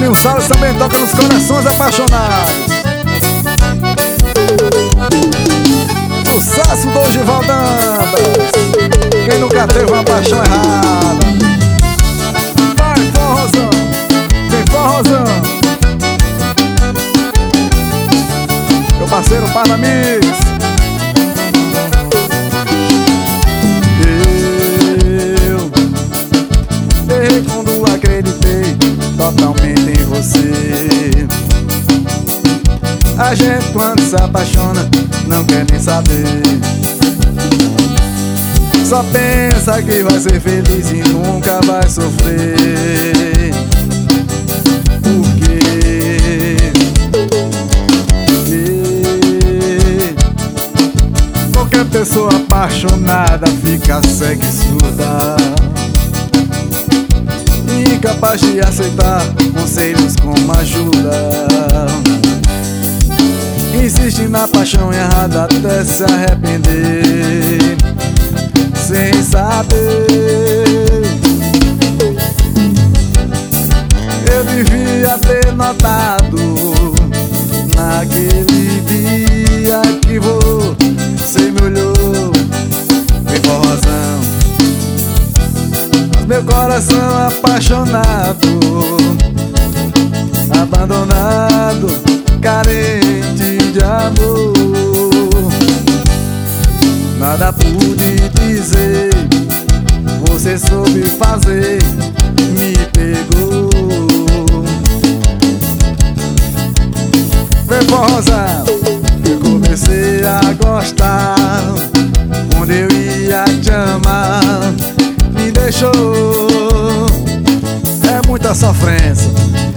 Juninho Salles também toca nos corações apaixonados. Sucesso do Givaldo Dantas. Quem nunca teve uma paixão errada? Vai, forrozão, vem forrozão. Meu parceiro Panamix. Eu errei quando acreditei totalmente em você. A gente quando se apaixona não quer nem saber. Só pensa que vai ser feliz e nunca vai sofrer. Por quê? Qualquer pessoa apaixonada fica cega e surda, incapaz de aceitar conselhos como ajuda. Insiste na paixão errada até se arrepender, sem saber. Eu devia ter notado naquele dia que você me olhou. Vem forrozão, mas meu coração apaixonado, abandonado, carente de amor. Nada pude dizer, você soube fazer, me pegou. Vem forrozão, eu comecei a gostar quando eu ia te amar. Me deixou, é muita sofrência.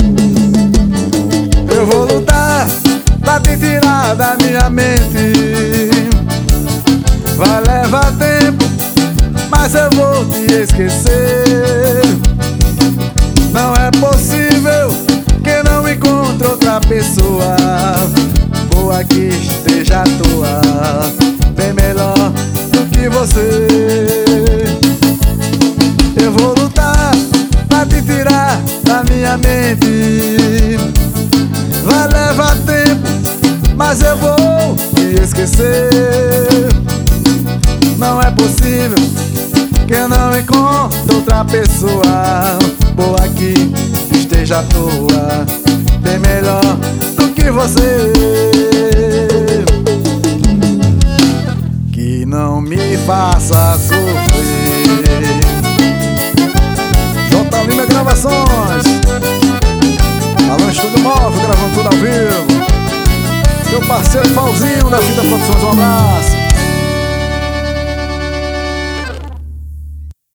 Eu vou lutar pra te tirar da minha mente. Vai levar tempo, mas eu vou te esquecer. Não é possível que não encontre outra pessoa boa que esteja à toa, bem melhor do que você. Eu vou lutar pra te tirar da minha mente. Vai levar tempo, mas eu vou te esquecer. Não é possível que eu não encontre outra pessoa boa que esteja à toa, bem melhor do que você. Que não me faça sofrer. J. Lima Gravações, Alan Estúdio Móvel, gravando tudo ao vivo. Meu parceiro Pauzinho da Fita Produções, um abraço.